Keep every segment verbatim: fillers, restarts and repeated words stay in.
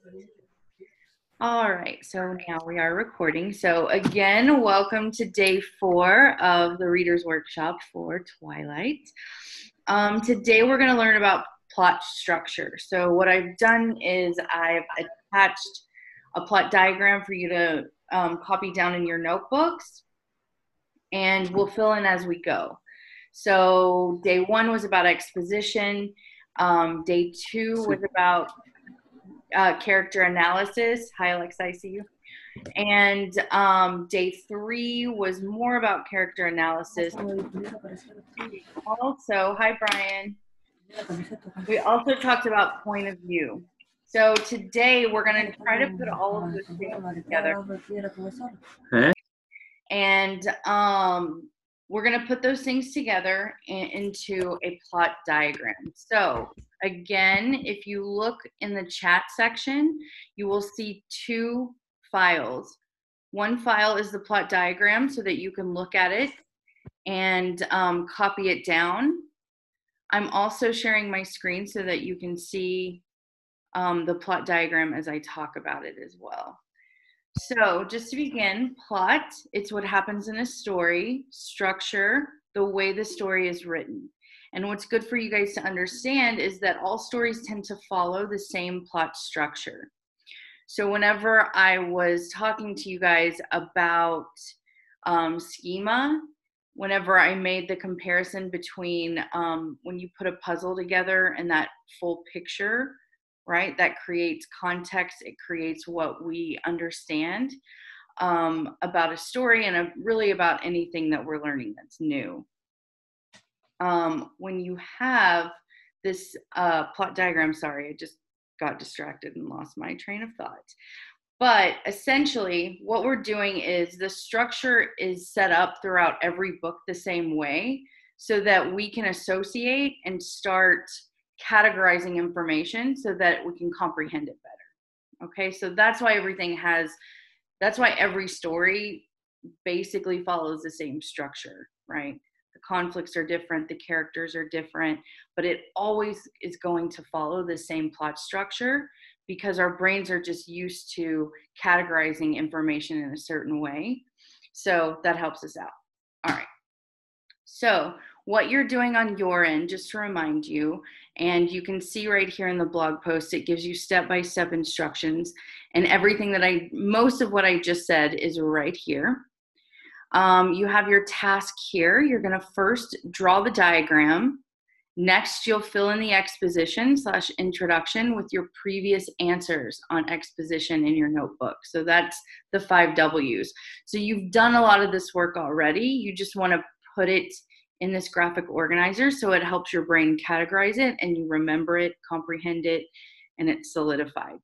All right, so now we are recording. So again, welcome to day four of the Reader's Workshop for Twilight. Um, today we're going to learn about plot structure. So what I've done is I've attached a plot diagram for you to um, copy down in your notebooks, and we'll fill in as we go. So day one was about exposition. Um, day two was about uh, character analysis. Hi, Alexa, I see you. And um, day three was more about character analysis. Also, hi, Brian. We also talked about point of view. So today we're going to try to put all of those things together. Eh? And um, we're going to put those things together in, into a plot diagram. So again, if you look in the chat section, you will see two files. One file is the plot diagram so that you can look at it and um, copy it down. I'm also sharing my screen so that you can see um, the plot diagram as I talk about it as well. So just to begin, plot, it's what happens in a story. Structure, the way the story is written. And what's good for you guys to understand is that all stories tend to follow the same plot structure. So whenever I was talking to you guys about um, schema, whenever I made the comparison between um, when you put a puzzle together and that full picture, right, that creates context, it creates what we understand um, about a story and a, really about anything that we're learning that's new. Um, when you have this uh, plot diagram, sorry, I just got distracted and lost my train of thought. But essentially, what we're doing is the structure is set up throughout every book the same way so that we can associate and start categorizing information so that we can comprehend it better. Okay, so that's why everything has, that's why every story basically follows the same structure, right? The conflicts are different, the characters are different, but it always is going to follow the same plot structure because our brains are just used to categorizing information in a certain way. So that helps us out. All right. So what you're doing on your end, just to remind you, and you can see right here in the blog post, it gives you step-by-step instructions, and everything that I, most of what I just said is right here. Um, you have your task here. You're gonna first draw the diagram. Next, you'll fill in the exposition slash introduction with your previous answers on exposition in your notebook. So that's the five W's. So you've done a lot of this work already. You just wanna put it in this graphic organizer so it helps your brain categorize it and you remember it, comprehend it, and it's solidified.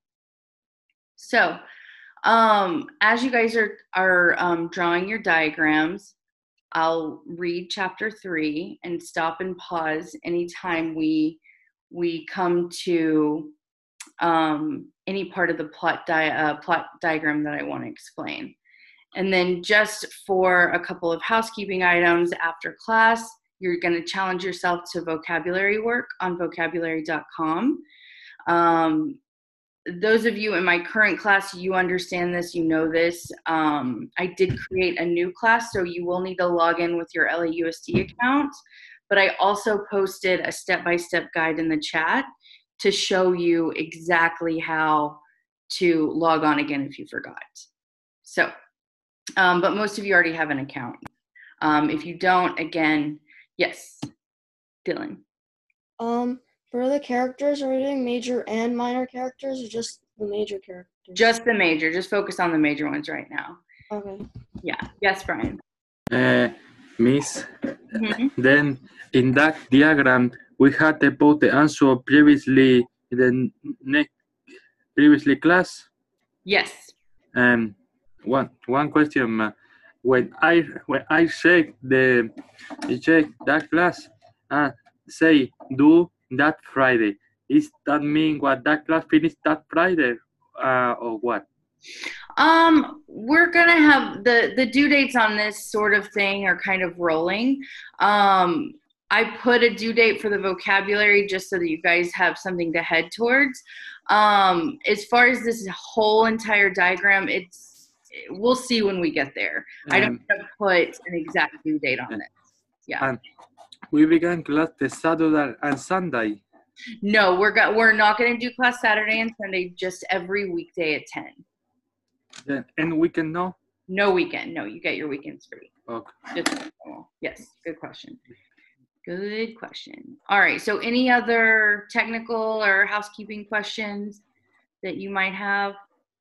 So um, as you guys are, are um, drawing your diagrams, I'll read chapter three and stop and pause anytime we, we come to um, any part of the plot, di uh, plot diagram that I want to explain. And then just for a couple of housekeeping items after class, you're going to challenge yourself to vocabulary work on vocabulary dot com. Um, those of you in my current class, you understand this, you know this. Um, I did create a new class, so you will need to log in with your L A U S D account. But I also posted a step-by-step guide in the chat to show you exactly how to log on again if you forgot. So. Um, but most of you already have an account. Um, if you don't, again, yes, Dylan. Um, for the characters, are we doing major and minor characters or just the major characters? Just the major. Just focus on the major ones right now. Okay. Yeah. Yes, Brian. Uh, Miss, Mm-hmm. then in that diagram, we had about the answer previously in the next previously class. Yes. Um, one one question. Uh, when I when I check the check that class, uh, say do that Friday. Is that mean what that class finished that Friday, uh, or what? Um, we're gonna have the the due dates on this sort of thing are kind of rolling. Um, I put a due date for the vocabulary just so that you guys have something to head towards. Um, as far as this whole entire diagram, it's we'll see when we get there. I don't Um, want to put an exact due date on this. Yeah. And we began class the Saturday and Sunday. No, we're go- we're not going to do class Saturday and Sunday, just every weekday at ten. Then and weekend no? No weekend. No, you get your weekends free. Okay. Just normal. Yes, good question. Good question. All right, so any other technical or housekeeping questions that you might have?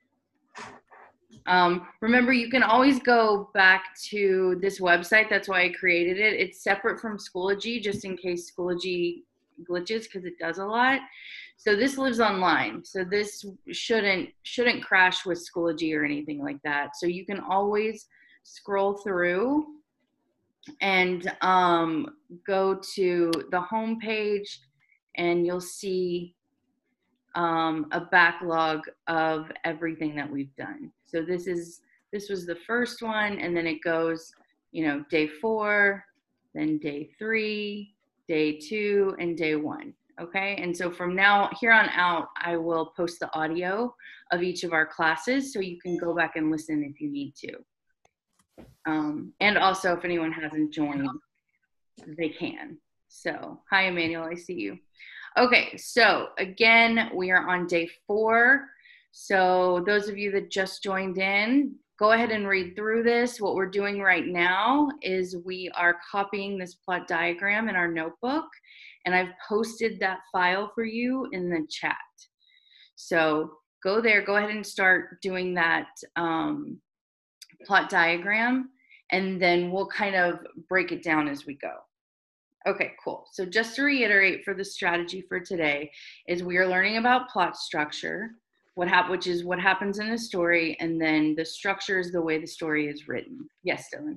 Um, remember, you can always go back to this website. That's why I created it. It's separate from Schoology, just in case Schoology glitches, because it does a lot. So this lives online. So this shouldn't shouldn't crash with Schoology or anything like that. So you can always scroll through and um, go to the home page, and you'll see um, a backlog of everything that we've done. So this is this was the first one, and then it goes, you know, day four, then day three, day two, and day one. Okay, and so from now here on out, I will post the audio of each of our classes, so you can go back and listen if you need to. Um, and also, if anyone hasn't joined, they can. So, hi, Emmanuel, I see you. Okay, so again, we are on day four. So those of you that just joined in, go ahead and read through this. What we're doing right now is we are copying this plot diagram in our notebook, and I've posted that file for you in the chat. So go there, go ahead and start doing that um, plot diagram, and then we'll kind of break it down as we go. Okay, cool. So just to reiterate for the strategy for today is we are learning about plot structure, what hap- which is what happens in a story, and then the structure is the way the story is written. Yes, Dylan.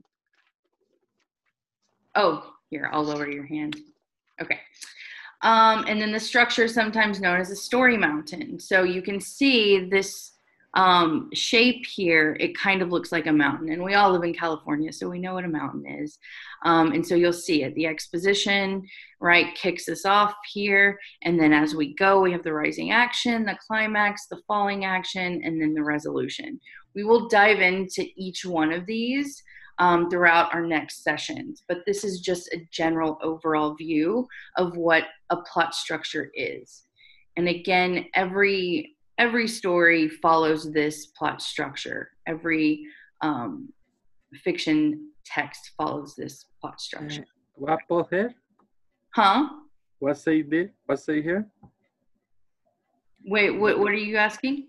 Oh, here, I'll lower your hand. Okay. Um, and then the structure is sometimes known as a story mountain. So you can see this um, shape here, it kind of looks like a mountain. And we all live in California, so we know what a mountain is. Um, and so you'll see it. The exposition, right, kicks us off here. And then as we go, we have the rising action, the climax, the falling action, and then the resolution. We will dive into each one of these um, throughout our next sessions. But this is just a general overall view of what a plot structure is. And again, every every story follows this plot structure. Every um, fiction text follows this plot structure. What put here? Huh? What say there? What say here? Wait, what, what are you asking?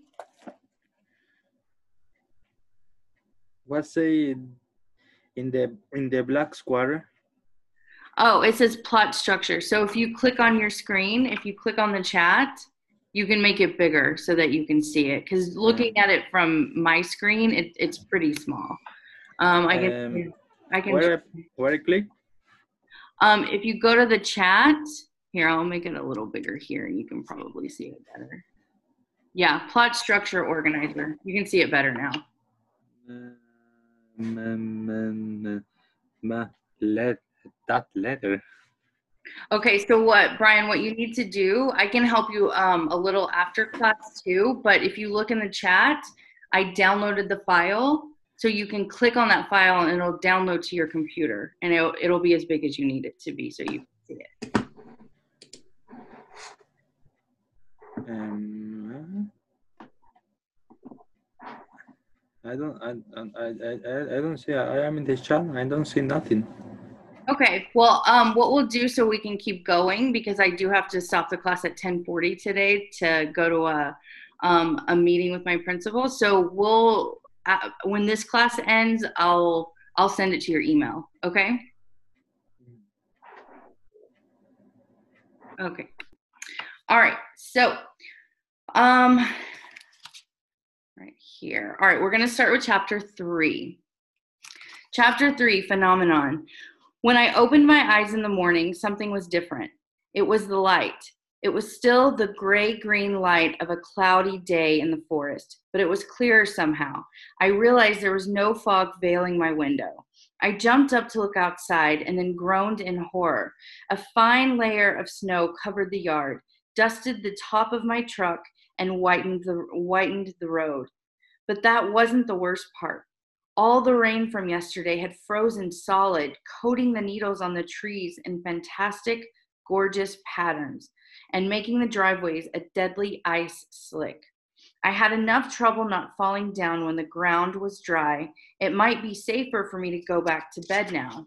What say in the in the black square? Oh, it says plot structure. So if you click on your screen, if you click on the chat, you can make it bigger so that you can see it. Because looking at it from my screen, it, it's pretty small. Um, I can, Um, I can. Where where I click? Um, if you go to the chat, here, I'll make it a little bigger here, and you can probably see it better. Yeah, plot structure organizer. You can see it better now. Um, um, let that letter. Okay, so what, Brian, what you need to do, I can help you um, a little after class too, but if you look in the chat, I downloaded the file, so you can click on that file and it'll download to your computer, and it'll, it'll be as big as you need it to be so you can see it. Um, I don't, I, I, I, I don't see, I am in the chat, I don't see nothing. Okay, well, um, what we'll do so we can keep going, because I do have to stop the class at ten forty today to go to a, um, a meeting with my principal. So we'll, uh, when this class ends, I'll, I'll send it to your email, okay? Okay. All right, so, um, right here. All right, we're gonna start with chapter three. Chapter three, phenomenon. When I opened my eyes in the morning, something was different. It was the light. It was still the gray-green light of a cloudy day in the forest, but it was clearer somehow. I realized there was no fog veiling my window. I jumped up to look outside and then groaned in horror. A fine layer of snow covered the yard, dusted the top of my truck, and whitened the, whitened the road. But that wasn't the worst part. All the rain from yesterday had frozen solid, coating the needles on the trees in fantastic, gorgeous patterns, and making the driveways a deadly ice slick. I had enough trouble not falling down when the ground was dry. It might be safer for me to go back to bed now.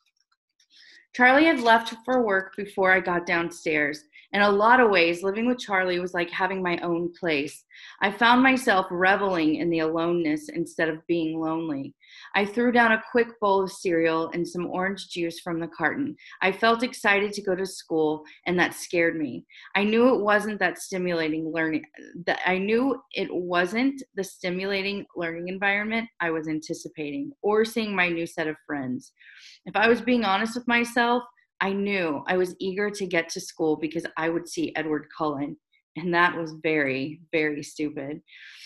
Charlie had left for work before I got downstairs. In a lot of ways, living with Charlie was like having my own place. I found myself reveling in the aloneness instead of being lonely. I threw down a quick bowl of cereal and some orange juice from the carton. I felt excited to go to school, and that scared me. I knew it wasn't that stimulating learning. That I knew it wasn't the stimulating learning environment I was anticipating, or seeing my new set of friends. If I was being honest with myself, I knew I was eager to get to school because I would see Edward Cullen, and that was very, very stupid.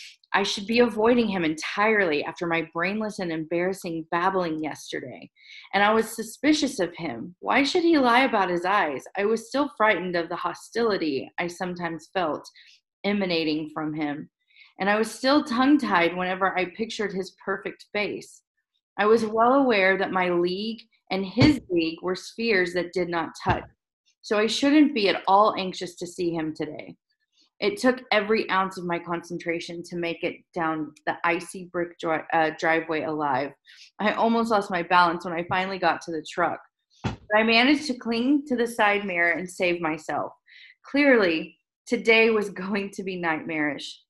I should be avoiding him entirely after my brainless and embarrassing babbling yesterday. And I was suspicious of him. Why should he lie about his eyes? I was still frightened of the hostility I sometimes felt emanating from him. And I was still tongue-tied whenever I pictured his perfect face. I was well aware that my league and his league were spheres that did not touch. So I shouldn't be at all anxious to see him today. It took every ounce of my concentration to make it down the icy brick dri- uh, driveway alive. I almost lost my balance when I finally got to the truck. But I managed to cling to the side mirror and save myself. Clearly, today was going to be nightmarish.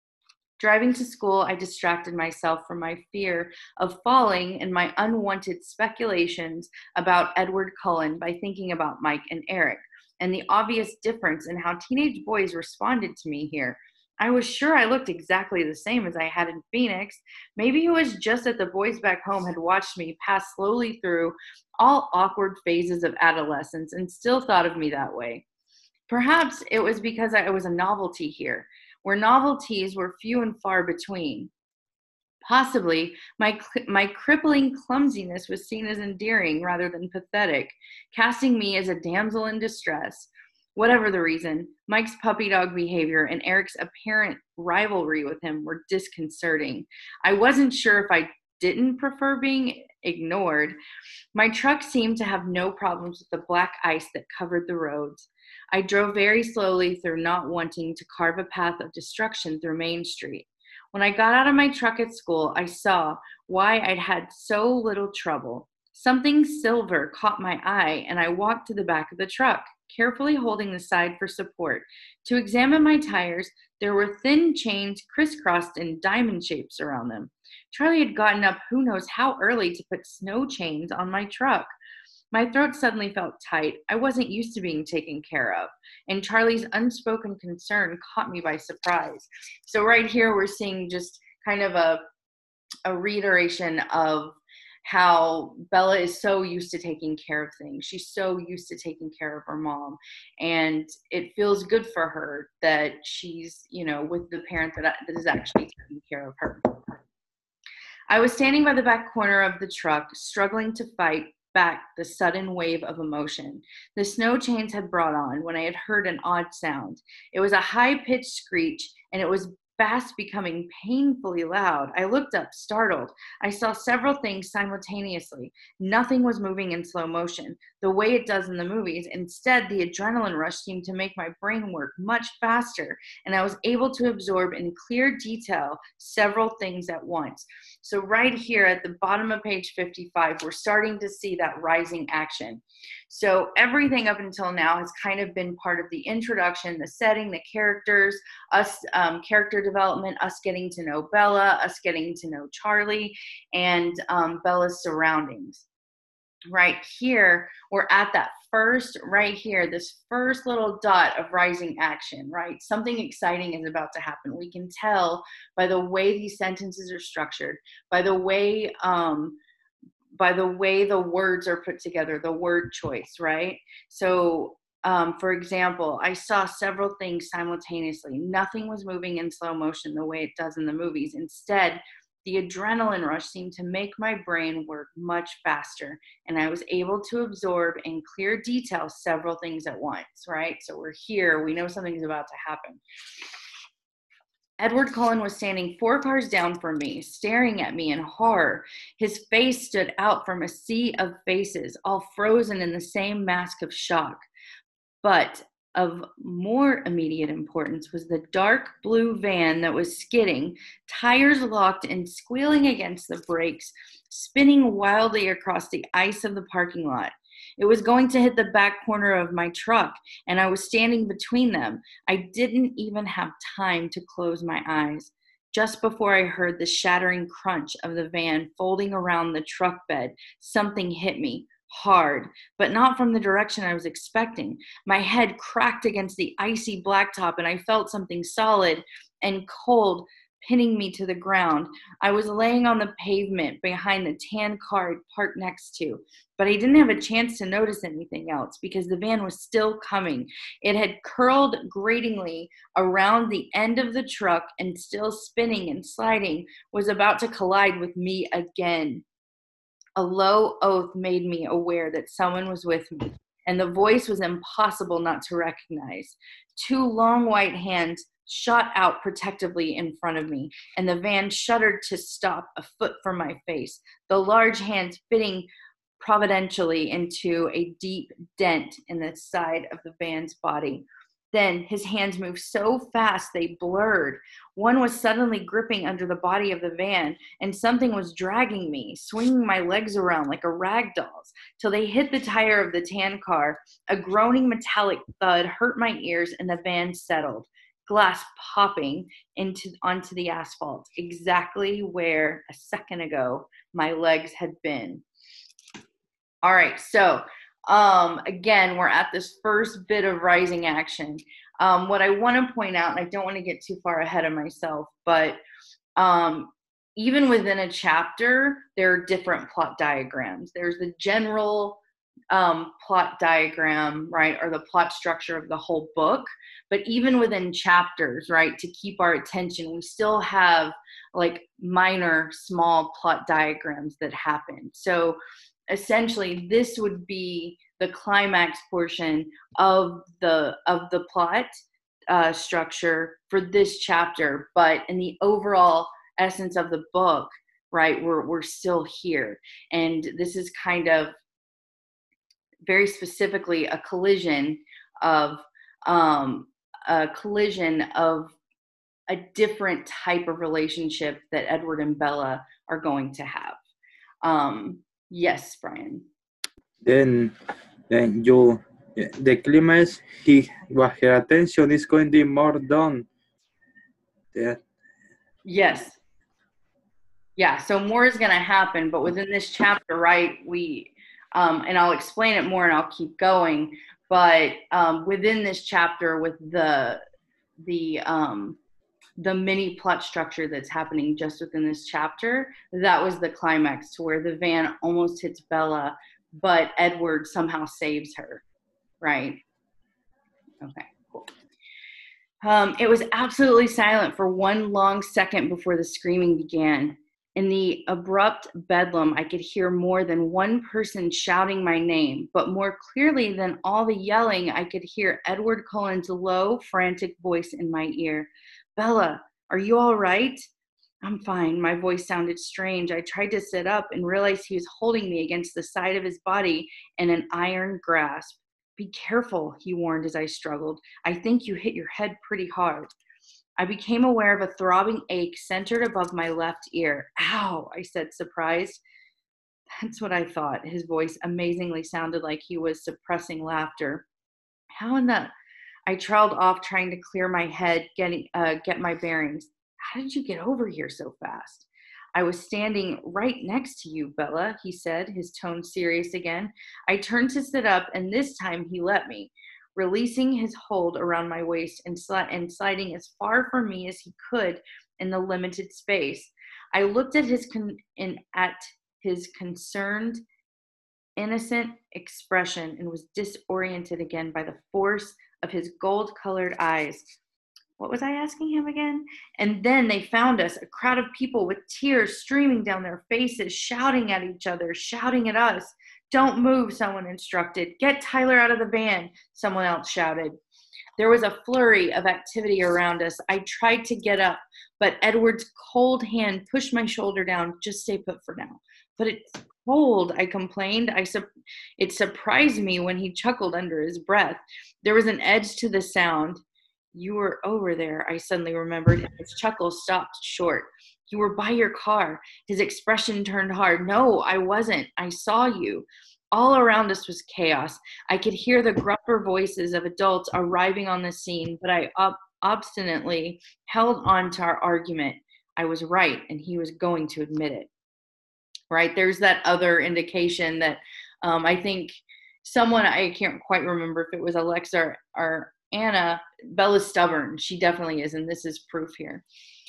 Driving to school, I distracted myself from my fear of falling and my unwanted speculations about Edward Cullen by thinking about Mike and Eric, and the obvious difference in how teenage boys responded to me here. I was sure I looked exactly the same as I had in Phoenix. Maybe it was just that the boys back home had watched me pass slowly through all awkward phases of adolescence and still thought of me that way. Perhaps it was because I was a novelty here, where novelties were few and far between. Possibly, my, my crippling clumsiness was seen as endearing rather than pathetic, casting me as a damsel in distress. Whatever the reason, Mike's puppy dog behavior and Eric's apparent rivalry with him were disconcerting. I wasn't sure if I didn't prefer being ignored. My truck seemed to have no problems with the black ice that covered the roads. I drove very slowly through, not wanting to carve a path of destruction through Main Street. When I got out of my truck at school, I saw why I'd had so little trouble. Something silver caught my eye, and I walked to the back of the truck, carefully holding the side for support. To examine my tires, there were thin chains crisscrossed in diamond shapes around them. Charlie had gotten up who knows how early to put snow chains on my truck. My throat suddenly felt tight. I wasn't used to being taken care of, and Charlie's unspoken concern caught me by surprise. So right here, we're seeing just kind of a, a reiteration of how Bella is so used to taking care of things. She's so used to taking care of her mom, and it feels good for her that she's, you know, with the parent that, that is actually taking care of her. I was standing by the back corner of the truck, struggling to fight back the sudden wave of emotion the snow chains had brought on when I had heard an odd sound. It was a high-pitched screech, and it was fast becoming painfully loud. I looked up, startled. I saw several things simultaneously. Nothing was moving in slow motion, the way it does in the movies. Instead, the adrenaline rush seemed to make my brain work much faster, and I was able to absorb in clear detail several things at once. So right here at the bottom of page fifty-five, we're starting to see that rising action. So everything up until now has kind of been part of the introduction, the setting, the characters, us um, character development, us getting to know Bella, us getting to know Charlie, and um, Bella's surroundings. Right here, we're at that first, right here, this first little dot of rising action, right? Something exciting is about to happen. We can tell by the way these sentences are structured, by the way, um, by the way the words are put together, the word choice, right? So, um, for example, I saw several things simultaneously. Nothing was moving in slow motion the way it does in the movies. Instead, the adrenaline rush seemed to make my brain work much faster, and I was able to absorb in clear detail several things at once, right? So we're here, we know something's about to happen. Edward Cullen was standing four cars down from me, staring at me in horror. His face stood out from a sea of faces, all frozen in the same mask of shock. But of more immediate importance was the dark blue van that was skidding, tires locked and squealing against the brakes, spinning wildly across the ice of the parking lot. It was going to hit the back corner of my truck, and I was standing between them. I didn't even have time to close my eyes. Just before I heard the shattering crunch of the van folding around the truck bed, something hit me. Hard, but not from the direction I was expecting. My head cracked against the icy blacktop, and I felt something solid and cold pinning me to the ground. I was laying on the pavement behind the tan car I'd parked next to, but I didn't have a chance to notice anything else because the van was still coming. It had curled gratingly around the end of the truck and, still spinning and sliding, was about to collide with me again. A low oath made me aware that someone was with me, and the voice was impossible not to recognize. Two long white hands shot out protectively in front of me, and the van shuddered to stop a foot from my face, the large hands fitting providentially into a deep dent in the side of the van's body. Then his hands moved so fast they blurred. One was suddenly gripping under the body of the van, and something was dragging me, swinging my legs around like a rag doll's, till they hit the tire of the tan car. A groaning metallic thud hurt my ears, and the van settled, glass popping into onto the asphalt, exactly where a second ago my legs had been. All right, so Um, again, we're at this first bit of rising action. Um, what I want to point out, and I don't want to get too far ahead of myself, but um, even within a chapter, there are different plot diagrams. There's the general um, plot diagram, right, or the plot structure of the whole book. But even within chapters, right, to keep our attention, we still have like minor, small plot diagrams that happen. So essentially, this would be the climax portion of the of the plot uh, structure for this chapter. But in the overall essence of the book, right, we're we're still here, and this is kind of very specifically a collision of um, a collision of a different type of relationship that Edward and Bella are going to have. Um, Yes, Brian. Then, then you, the climax, he, what her attention is going to be more done. Yeah. Yes. Yeah, so more is going to happen, but within this chapter, right, we, um, and I'll explain it more and I'll keep going, but um, within this chapter with the, the, um, the mini plot structure that's happening just within this chapter, that was the climax to where the van almost hits Bella, but Edward somehow saves her, right? Okay, cool. Um, it was absolutely silent for one long second before the screaming began. In the abrupt bedlam, I could hear more than one person shouting my name, but more clearly than all the yelling, I could hear Edward Cullen's low, frantic voice in my ear. Bella, are you all right? I'm fine. My voice sounded strange. I tried to sit up and realized he was holding me against the side of his body in an iron grasp. Be careful, he warned as I struggled. I think you hit your head pretty hard. I became aware of a throbbing ache centered above my left ear. Ow, I said, surprised. That's what I thought. His voice amazingly sounded like he was suppressing laughter. How in the... I trailed off trying to clear my head, getting uh, get my bearings. How did you get over here so fast? I was standing right next to you, Bella, he said, his tone serious again. I turned to sit up, and this time he let me, releasing his hold around my waist and, sli- and sliding as far from me as he could in the limited space. I looked at his con- in, at his concerned, innocent expression and was disoriented again by the force of his gold-colored eyes. What was I asking him again? And then they found us, a crowd of people with tears streaming down their faces, shouting at each other, shouting at us. Don't move, someone instructed. Get Tyler out of the van, someone else shouted. There was a flurry of activity around us. I tried to get up, but Edward's cold hand pushed my shoulder down. Just stay put for now. But it's cold, I complained. I su- it surprised me when he chuckled under his breath. There was an edge to the sound. You were over there, I suddenly remembered, and his chuckle stopped short. You were by your car. His expression turned hard. No, I wasn't. I saw you. All around us was chaos. I could hear the gruffer voices of adults arriving on the scene, but I ob- obstinately held on to our argument. I was right, and he was going to admit it. Right? There's that other indication that um, I think someone, I can't quite remember if it was Alexa or, or Anna, Bella's stubborn. She definitely is, and this is proof here.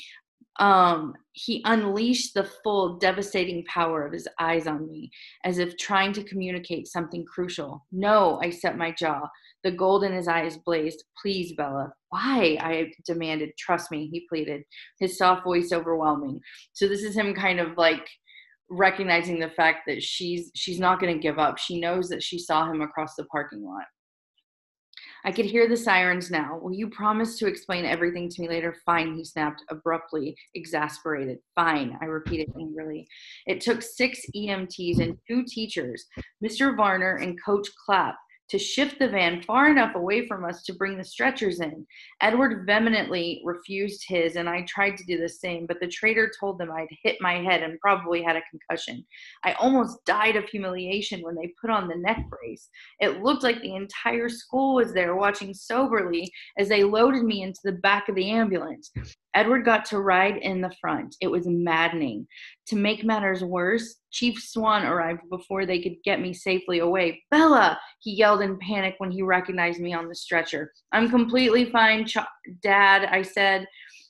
Um, he unleashed the full devastating power of his eyes on me, as if trying to communicate something crucial. No, I set my jaw. The gold in his eyes blazed. Please, Bella. Why? I demanded. Trust me, he pleaded, his soft voice overwhelming. So this is him kind of like recognizing the fact that she's she's not going to give up. She knows that she saw him across the parking lot. I could hear the sirens now. Will you promise to explain everything to me later? Fine, he snapped, abruptly, exasperated. Fine, I repeated angrily. It took six E M Ts and two teachers, Mister Varner and Coach Clapp, to shift the van far enough away from us to bring the stretchers in. Edward vehemently refused his, and I tried to do the same, but the traitor told them I'd hit my head and probably had a concussion. I almost died of humiliation when they put on the neck brace. It looked like the entire school was there watching soberly as they loaded me into the back of the ambulance. Edward got to ride in the front. It was maddening. To make matters worse, Chief Swan arrived before they could get me safely away. Bella, he yelled in panic when he recognized me on the stretcher. I'm completely fine, Ch- Dad, I said.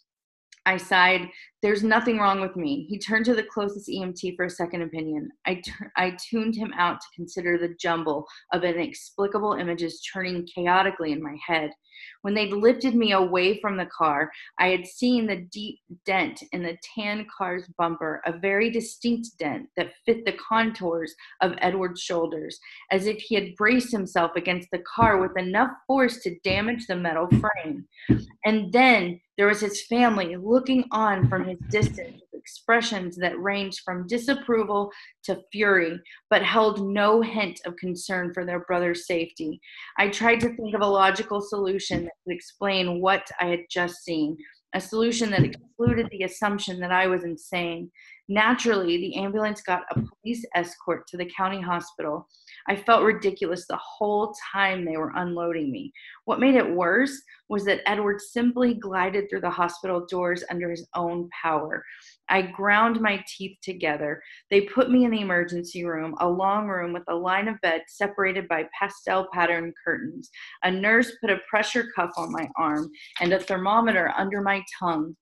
I sighed. There's nothing wrong with me. He turned to the closest E M T for a second opinion. I, t- I tuned him out to consider the jumble of inexplicable images churning chaotically in my head. When they'd lifted me away from the car, I had seen the deep dent in the tan car's bumper, a very distinct dent that fit the contours of Edward's shoulders, as if he had braced himself against the car with enough force to damage the metal frame. And then there was his family looking on from his distance with expressions that ranged from disapproval to fury, but held no hint of concern for their brother's safety. I tried to think of a logical solution that could explain what I had just seen, a solution that excluded the assumption that I was insane. Naturally, the ambulance got a police escort to the county hospital. I felt ridiculous the whole time they were unloading me. What made it worse was that Edward simply glided through the hospital doors under his own power. I ground my teeth together. They put me in the emergency room, a long room with a line of beds separated by pastel-patterned curtains. A nurse put a pressure cuff on my arm and a thermometer under my tongue.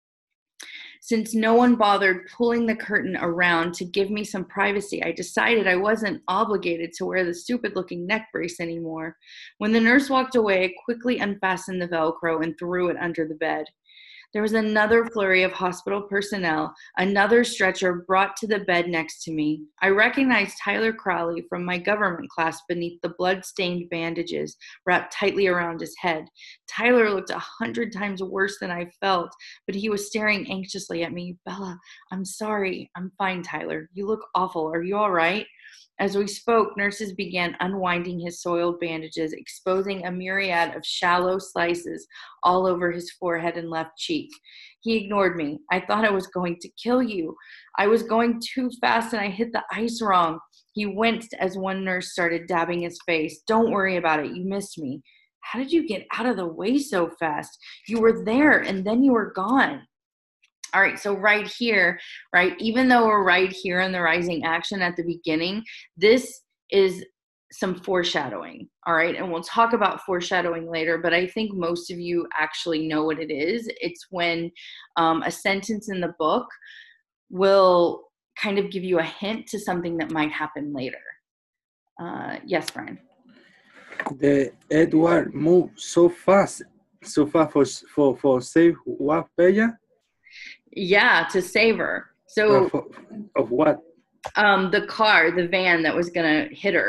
Since no one bothered pulling the curtain around to give me some privacy, I decided I wasn't obligated to wear the stupid-looking neck brace anymore. When the nurse walked away, I quickly unfastened the Velcro and threw it under the bed. There was another flurry of hospital personnel, another stretcher brought to the bed next to me. I recognized Tyler Crowley from my government class beneath the blood-stained bandages wrapped tightly around his head. Tyler looked a hundred times worse than I felt, but he was staring anxiously at me. Bella, I'm sorry. I'm fine, Tyler. You look awful. Are you all right? As we spoke, nurses began unwinding his soiled bandages, exposing a myriad of shallow slices all over his forehead and left cheek. He ignored me. I thought I was going to kill you. I was going too fast and I hit the ice wrong. He winced as one nurse started dabbing his face. Don't worry about it. You missed me. How did you get out of the way so fast? You were there and then you were gone. All right, so right here, right, even though we're right here in the rising action at the beginning, this is some foreshadowing, all right? And we'll talk about foreshadowing later, but I think most of you actually know what it is. It's when um, a sentence in the book will kind of give you a hint to something that might happen later. Uh, yes, Brian? The Edward moved so fast, so fast for, for, for save what, Bella? Yeah, to save her. So Uh, for, of what? Um, the car, the van that was gonna hit her.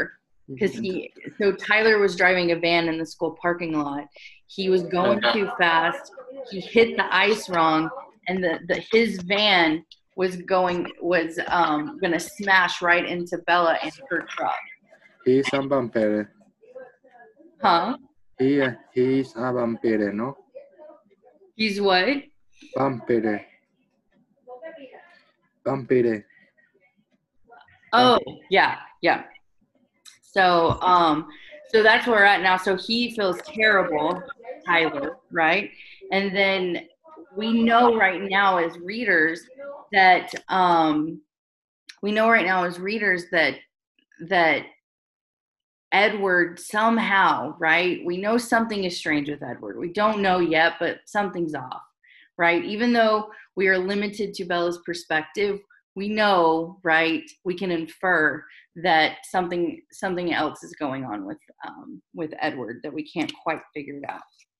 because he, so Tyler was driving a van in the school parking lot. He was going too fast. He hit the ice wrong, and the, the his van was going was um gonna smash right into Bella and her truck. He is a vampire. Huh? He, he is a vampire, no? He's what? Vampire. Vampire. Oh, yeah, yeah. So, um, so that's where we're at now. So he feels terrible, Tyler, right? And then we know right now as readers that um, we know right now as readers that that Edward somehow, right? We know something is strange with Edward. We don't know yet, but something's off, right? Even though we are limited to Bella's perspective, we know, right? We can infer that something something else is going on with um, with Edward that we can't quite figure it out.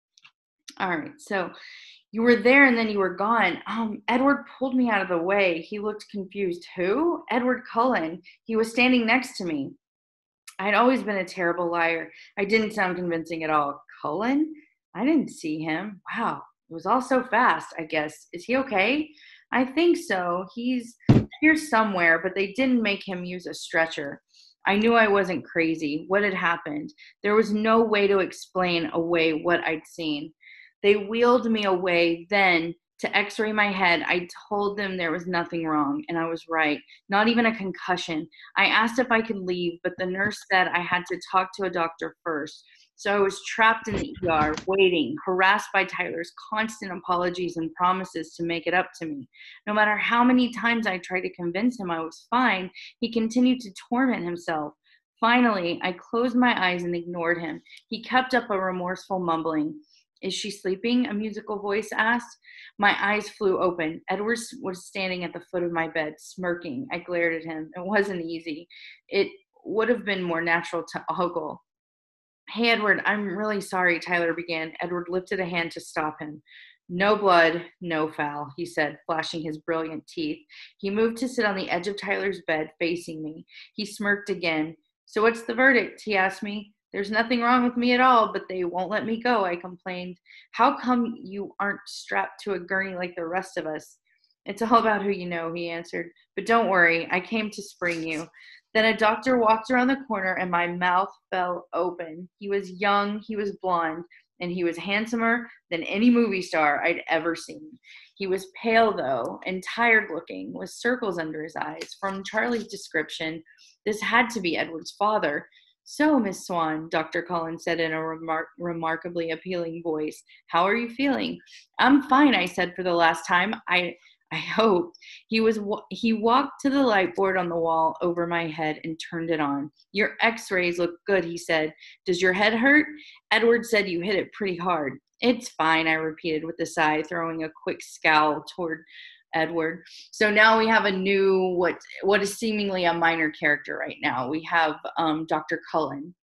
All right, so you were there and then you were gone. Um, Edward pulled me out of the way. He looked confused. Who? Edward Cullen. He was standing next to me. I'd always been a terrible liar. I didn't sound convincing at all. Cullen? I didn't see him. Wow, it was all so fast, I guess. Is he okay? I think so. He's here somewhere, but they didn't make him use a stretcher. I knew I wasn't crazy. What had happened? There was no way to explain away what I'd seen. They wheeled me away then to x-ray my head. I told them there was nothing wrong, and I was right. Not even a concussion. I asked if I could leave, but the nurse said I had to talk to a doctor first. So I was trapped in the E R, waiting, harassed by Tyler's constant apologies and promises to make it up to me. No matter how many times I tried to convince him I was fine, he continued to torment himself. Finally, I closed my eyes and ignored him. He kept up a remorseful mumbling. Is she sleeping? A musical voice asked. My eyes flew open. Edward was standing at the foot of my bed, smirking. I glared at him. It wasn't easy. It would have been more natural to ogle. Hey, Edward, I'm really sorry, Tyler began. Edward lifted a hand to stop him. No blood, no foul, he said, flashing his brilliant teeth. He moved to sit on the edge of Tyler's bed, facing me. He smirked again. So what's the verdict? He asked me. There's nothing wrong with me at all, but they won't let me go, I complained. How come you aren't strapped to a gurney like the rest of us? It's all about who you know, he answered. But don't worry, I came to spring you. Then a doctor walked around the corner and my mouth fell open. He was young, he was blonde, and he was handsomer than any movie star I'd ever seen. He was pale, though, and tired looking, with circles under his eyes. From Charlie's description, this had to be Edward's father. So, Miss Swan, Doctor Cullen said in a remar- remarkably appealing voice, how are you feeling? I'm fine, I said for the last time. I I hope. He was. He walked to the light board on the wall over my head and turned it on. Your x-rays look good, he said. Does your head hurt? Edward said you hit it pretty hard. It's fine, I repeated with a sigh, throwing a quick scowl toward Edward. So now we have a new, what what is seemingly a minor character right now. We have um, Doctor Cullen.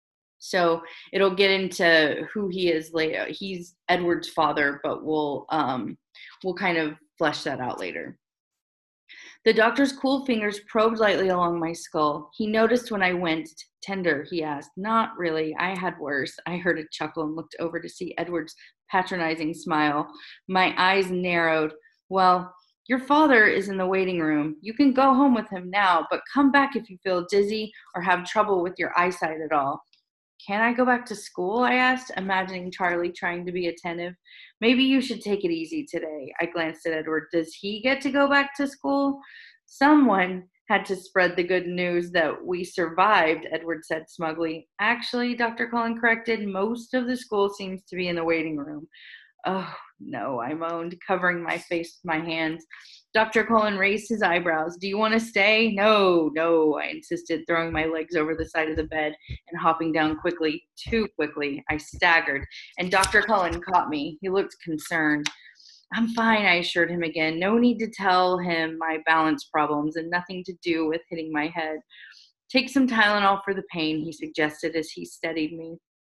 So it'll get into who he is later. He's Edward's father, but we'll um, we'll kind of flesh that out later. The doctor's cool fingers probed lightly along my skull. He noticed when I winced. Tender, he asked. Not really. I had worse. I heard a chuckle and looked over to see Edward's patronizing smile. My eyes narrowed. Well, your father is in the waiting room. You can go home with him now, but come back if you feel dizzy or have trouble with your eyesight at all. Can I go back to school? I asked, imagining Charlie trying to be attentive. Maybe you should take it easy today. I glanced at Edward. Does he get to go back to school? Someone had to spread the good news that we survived, Edward said smugly. Actually, Doctor Cullen corrected, most of the school seems to be in the waiting room. Oh, no, I moaned, covering my face with my hands. Doctor Cullen raised his eyebrows. Do you want to stay? No, no, I insisted, throwing my legs over the side of the bed and hopping down quickly, too quickly. I staggered, and Doctor Cullen caught me. He looked concerned. I'm fine, I assured him again. No need to tell him my balance problems and nothing to do with hitting my head. Take some Tylenol for the pain, he suggested as he steadied me.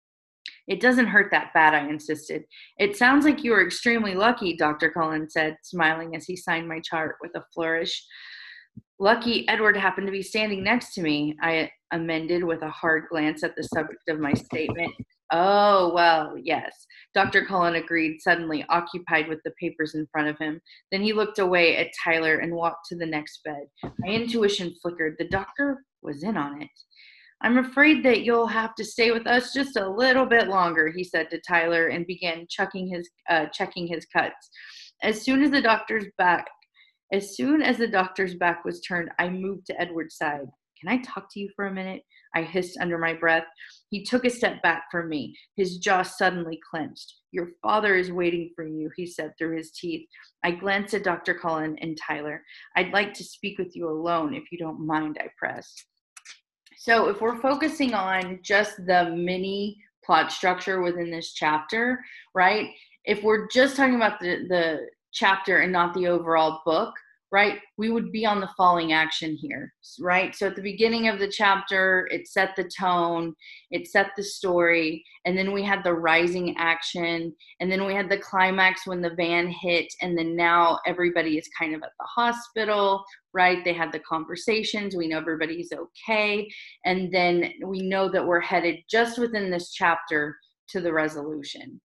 It doesn't hurt that bad, I insisted. It sounds like you were extremely lucky, Doctor Cullen said, smiling as he signed my chart with a flourish. Lucky Edward happened to be standing next to me, I amended with a hard glance at the subject of my statement. Oh, well, yes. Doctor Cullen agreed, suddenly occupied with the papers in front of him. Then he looked away at Tyler and walked to the next bed. My intuition flickered. The doctor was in on it. I'm afraid that you'll have to stay with us just a little bit longer, he said to Tyler and began chucking his, uh, checking his cuts. As soon as the doctor's back, as soon as the doctor's back was turned, I moved to Edward's side. Can I talk to you for a minute? I hissed under my breath. He took a step back from me. His jaw suddenly clenched. Your father is waiting for you, he said through his teeth. I glanced at Doctor Cullen and Tyler. I'd like to speak with you alone, if you don't mind, I pressed. So if we're focusing on just the mini plot structure within this chapter, right? If we're just talking about the, the chapter and not the overall book, right, we would be on the falling action here, right? So at the beginning of the chapter, it set the tone, it set the story, and then we had the rising action, and then we had the climax when the van hit, and then now everybody is kind of at the hospital, right? They had the conversations, we know everybody's okay, and then we know that we're headed just within this chapter to the resolution.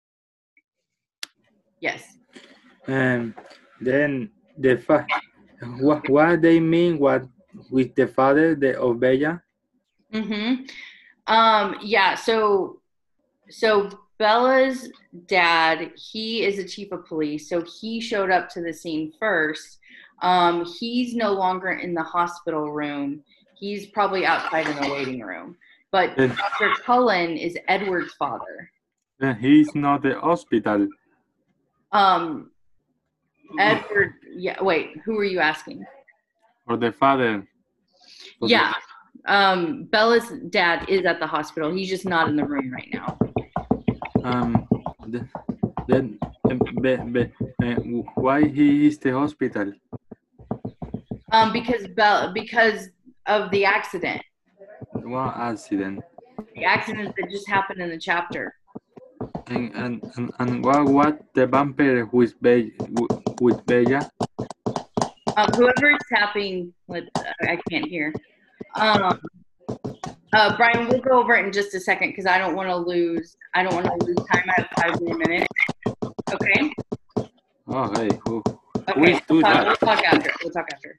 Yes. And then the fa- what what they mean what with the father the of Bella? Mm-hmm. Um, yeah, so so Bella's dad, he is a chief of police, so he showed up to the scene first. Um, he's no longer in the hospital room. He's probably outside in the waiting room. But Uh, Doctor Cullen is Edward's father. uh, he's not the hospital. Um, Edward, yeah, wait, who are you asking? Or the father. Or the- Yeah, um, Bella's dad is at the hospital. He's just not in the room right now. um the, then um, be, be, uh, why he is the hospital? Um, because Bella, because of the accident, What accident? the accident that just happened in the chapter. And and, and, and what what the vampire with Bella with Bella? Um, whoever is tapping, with, uh, I can't hear. Um, uh, Brian, we'll go over it in just a second because I don't want to lose. I don't want to lose time. I have five more minutes. Okay. Oh, hey, who? Okay. We'll do We'll talk, that. we'll talk after. We'll talk after.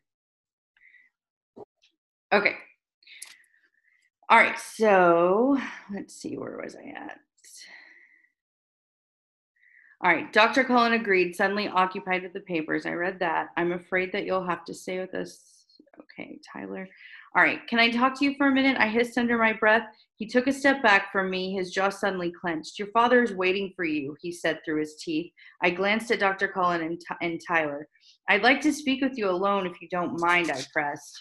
Okay. All right. So let's see. Where was I at? All right. Doctor Cullen agreed, suddenly occupied with the papers. I read that. I'm afraid that you'll have to stay with us. Okay, Tyler. All right. Can I talk to you for a minute? I hissed under my breath. He took a step back from me. His jaw suddenly clenched. Your father is waiting for you, he said through his teeth. I glanced at Doctor Cullen and, and Tyler. I'd like to speak with you alone if you don't mind, I pressed.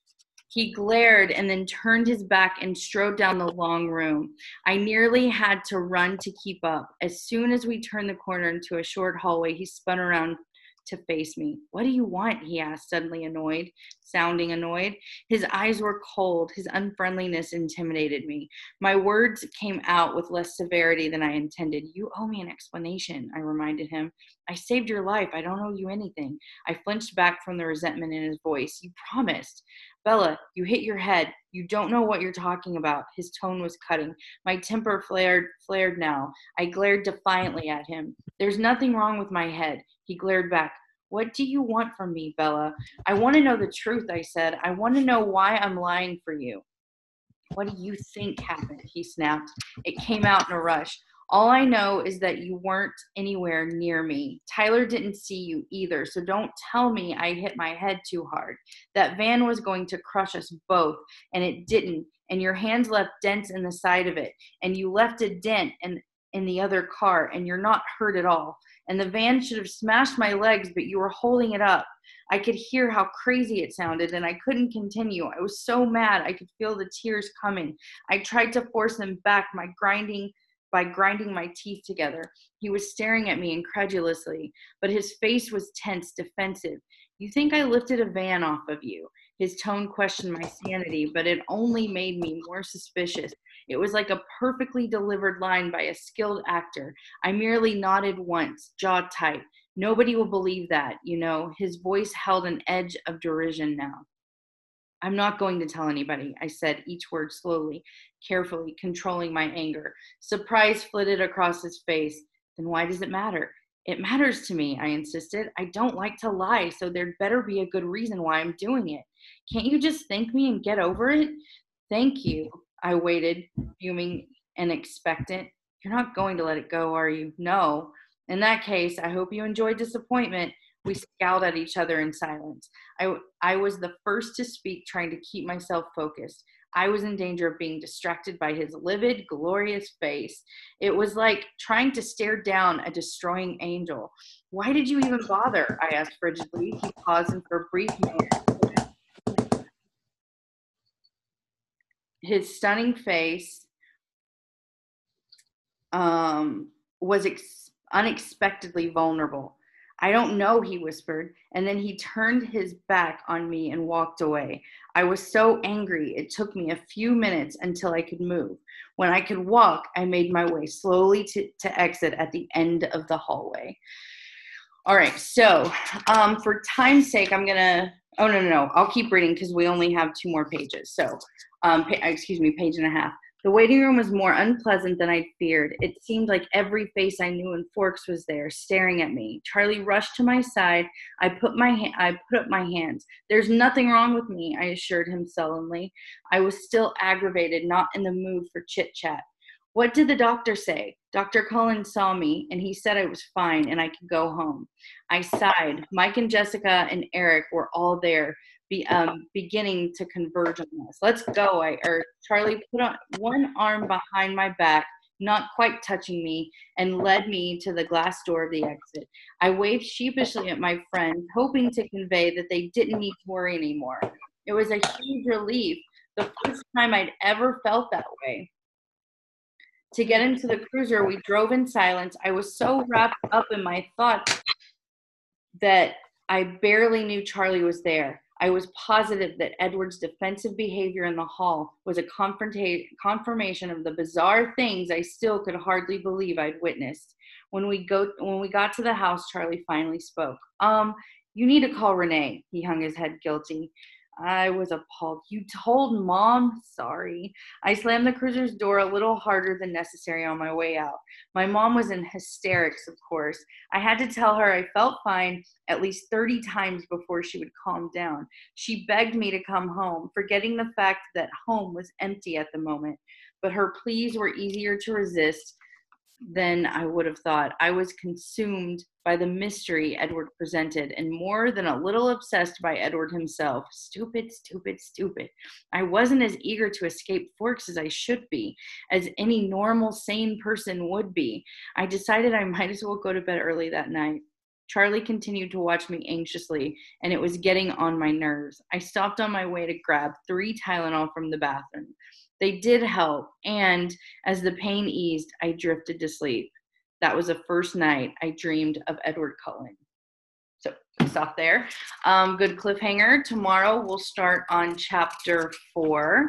He glared and then turned his back and strode down the long room. I nearly had to run to keep up. As soon as we turned the corner into a short hallway, he spun around to face me. What do you want? He asked, suddenly annoyed, sounding annoyed. His eyes were cold. His unfriendliness intimidated me. My words came out with less severity than I intended. You owe me an explanation, I reminded him. I saved your life. I don't owe you anything. I flinched back from the resentment in his voice. You promised. Bella, you hit your head. You don't know what you're talking about. His tone was cutting. My temper flared flared now. I glared defiantly at him. There's nothing wrong with my head. He glared back. What do you want from me, Bella? I want to know the truth, I said. I want to know why I'm lying for you. What do you think happened? He snapped. It came out in a rush. All I know is that you weren't anywhere near me. Tyler didn't see you either, so don't tell me I hit my head too hard. That van was going to crush us both, and it didn't, and your hands left dents in the side of it, and you left a dent in, in the other car, and you're not hurt at all. And the van should have smashed my legs, but you were holding it up. I could hear how crazy it sounded, and I couldn't continue. I was so mad. I could feel the tears coming. I tried to force them back, my grinding by grinding my teeth together. He was staring at me incredulously, but his face was tense, defensive. You think I lifted a van off of you? His tone questioned my sanity, but it only made me more suspicious. It was like a perfectly delivered line by a skilled actor. I merely nodded once, jaw tight. Nobody will believe that, you know. His voice held an edge of derision now. I'm not going to tell anybody, I said each word slowly, carefully, controlling my anger. Surprise flitted across his face. Then why does it matter? It matters to me, I insisted. I don't like to lie, so there'd better be a good reason why I'm doing it. Can't you just thank me and get over it? Thank you. I waited, fuming and expectant. You're not going to let it go, are you? No. In that case, I hope you enjoy disappointment. We scowled at each other in silence. I, I was the first to speak, trying to keep myself focused. I was in danger of being distracted by his livid, glorious face. It was like trying to stare down a destroying angel. Why did you even bother? I asked frigidly. He paused and for a brief moment. His stunning face um, was ex- unexpectedly vulnerable. I don't know, he whispered, and then he turned his back on me and walked away. I was so angry, it took me a few minutes until I could move. When I could walk, I made my way slowly to, to exit at the end of the hallway. All right, so um, for time's sake, I'm going to, oh, no, no, no, I'll keep reading because we only have two more pages. So, um, pa- excuse me, page and a half. The waiting room was more unpleasant than I'd feared. It seemed like every face I knew in Forks was there, staring at me. Charlie rushed to my side. I put my ha- I put up my hands. There's nothing wrong with me, I assured him sullenly. I was still aggravated, not in the mood for chit-chat. What did the doctor say? Doctor Cullen saw me, and he said I was fine and I could go home. I sighed. Mike and Jessica and Eric were all there, be, um, beginning to converge on us. Let's go, I urged. Charlie put on one arm behind my back, not quite touching me, and led me to the glass door of the exit. I waved sheepishly at my friends, hoping to convey that they didn't need to worry anymore. It was a huge relief, the first time I'd ever felt that way. To get into the cruiser, we drove in silence. I was so wrapped up in my thoughts that I barely knew Charlie was there. I was positive that Edward's defensive behavior in the hall was a confronta- confirmation of the bizarre things I still could hardly believe I'd witnessed. When we go, when we got to the house, Charlie finally spoke. Um, you need to call Renee. He hung his head guilty. I was appalled. You told Mom? Sorry. I slammed the cruiser's door a little harder than necessary on my way out. My mom was in hysterics, of course. I had to tell her I felt fine at least thirty times before she would calm down. She begged me to come home, forgetting the fact that home was empty at the moment. But her pleas were easier to resist than I would have thought. I was consumed by the mystery Edward presented, and more than a little obsessed by Edward himself. Stupid, stupid, stupid. I wasn't as eager to escape Forks as I should be, as any normal, sane person would be. I decided I might as well go to bed early that night. Charlie continued to watch me anxiously, and it was getting on my nerves. I stopped on my way to grab three Tylenol from the bathroom. They did help, and as the pain eased, I drifted to sleep. That was the first night I dreamed of Edward Cullen. So stop there. Um, good cliffhanger. Tomorrow we'll start on chapter four.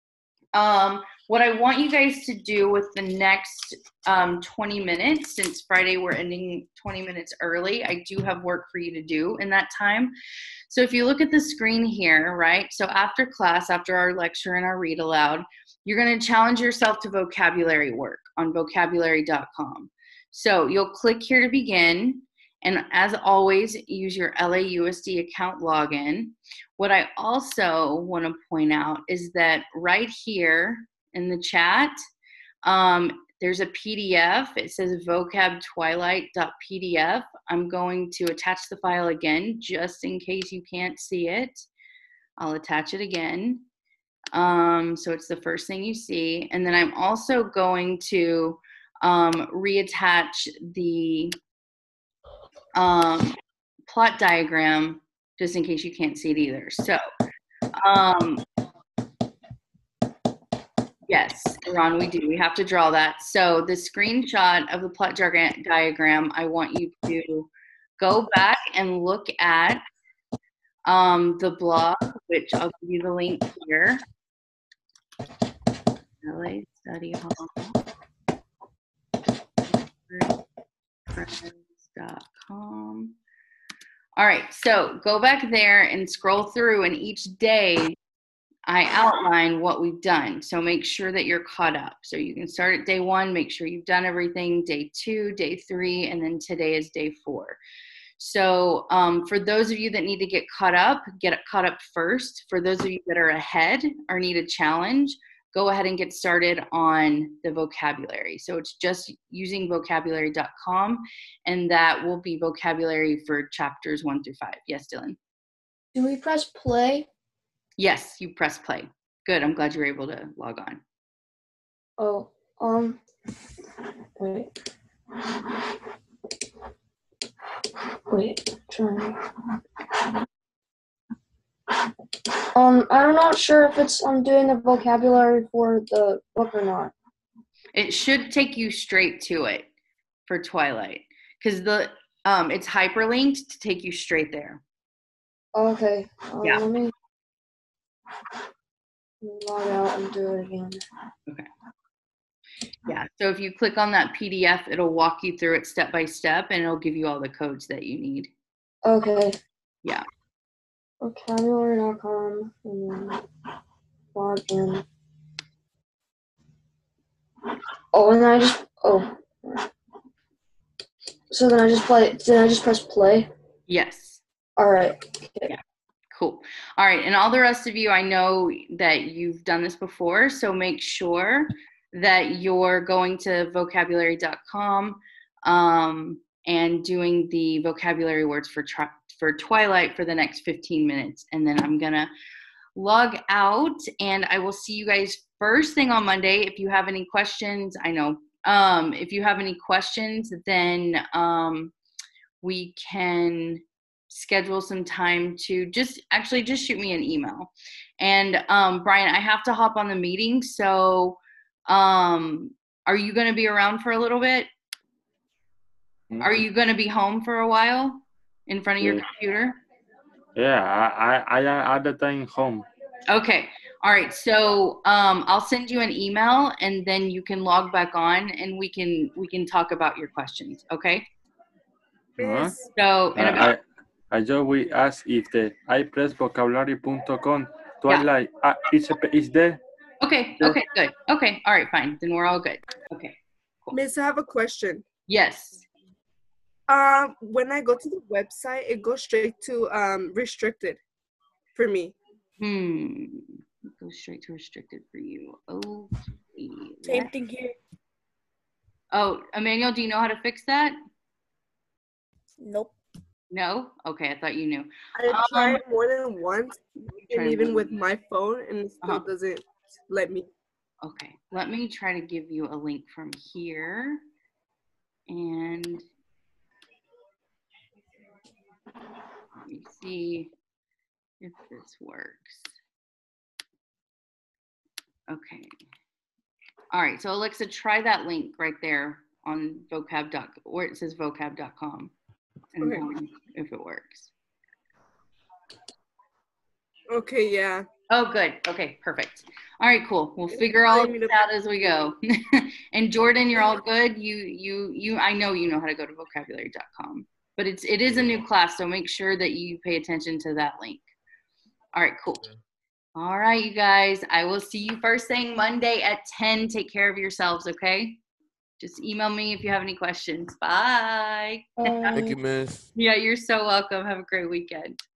Um, what I want you guys to do with the next um, twenty minutes, since Friday we're ending twenty minutes early, I do have work for you to do in that time. So if you look at the screen here, right? So after class, after our lecture and our read aloud, you're going to challenge yourself to vocabulary work on vocabulary dot com. So you'll click here to begin. And as always, use your L A U S D account login. What I also want to point out is that right here in the chat, um, there's a P D F. It says vocab twilight dot P D F. I'm going to attach the file again, just in case you can't see it. I'll attach it again. Um, so it's the first thing you see. And then I'm also going to um, reattach the um, plot diagram, just in case you can't see it either. So, um, yes, Ron, we do. We have to draw that. So the screenshot of the plot diagram, I want you to go back and look at um, the blog, which I'll give you the link here. L A Study Hall. dot com. All right, so go back there and scroll through, and each day I outline what we've done. So make sure that you're caught up. So you can start at day one, make sure you've done everything, day two, day three, and then today is day four. So um, for those of you that need to get caught up, get caught up first. For those of you that are ahead or need a challenge, go ahead and get started on the vocabulary. So it's just using vocabulary dot com, and that will be vocabulary for chapters one through five. Yes, Dylan? Do we press play? Yes, you press play. Good, I'm glad you were able to log on. Oh, um, wait. Wait, trying. Um, I'm not sure if it's I'm doing the vocabulary for the book or not. It should take you straight to it for Twilight, because the um it's hyperlinked to take you straight there. Okay. Um, Yeah. Let me log out and do it again. Okay. Yeah. So if you click on that P D F, it'll walk you through it step by step, and it'll give you all the codes that you need. Okay. Yeah. vocabulary dot com and then log in. Oh, and then I just oh. So then I just play. Did I just press play? Yes. All right. Yeah. Cool. All right. And all the rest of you, I know that you've done this before, so make sure that you're going to vocabulary dot com um, and doing the vocabulary words for tri- for Twilight for the next fifteen minutes. And then I'm going to log out, and I will see you guys first thing on Monday. If you have any questions, I know. Um, if you have any questions, then um, we can schedule some time to just actually just shoot me an email. And um, Brian, I have to hop on the meeting. So um, are you going to be around for a little bit? Mm-hmm. Are you going to be home for a while in front of yeah. your computer? Yeah, I, I, I am at the time home. Okay. All right. So um, I'll send you an email, and then you can log back on, and we can we can talk about your questions. Okay. Uh-huh. So in about I, I just we ask if the I press vocabulary dot com Twilight yeah. uh, is is there. Okay. Okay. Good. Okay. All right. Fine. Then we're all good. Okay. Cool. Miss, I have a question. Yes. Um, when I go to the website, it goes straight to um restricted for me. Hmm. It goes straight to restricted for you. Okay. Same thing here. Oh, Emmanuel, do you know how to fix that? Nope. No? Okay, I thought you knew. I um, tried more than once, and even with my phone, and it still uh-huh. doesn't let me. Okay, let me try to give you a link from here. And let me see if this works. Okay. All right, so Alexa, try that link right there on vocab dot com, where it says vocab dot com, and okay. if it works. Okay, yeah. Oh, good. Okay, perfect. All right, cool. We'll figure all of this out as we go. And Jordan, you're all good. You, you, you. I know you know how to go to vocabulary dot com, but it's it is a new class, so make sure that you pay attention to that link. All right, cool. All right, you guys. I will see you first thing Monday at ten. Take care of yourselves, okay? Just email me if you have any questions. Bye. Thank you, Miss. Yeah, you're so welcome. Have a great weekend.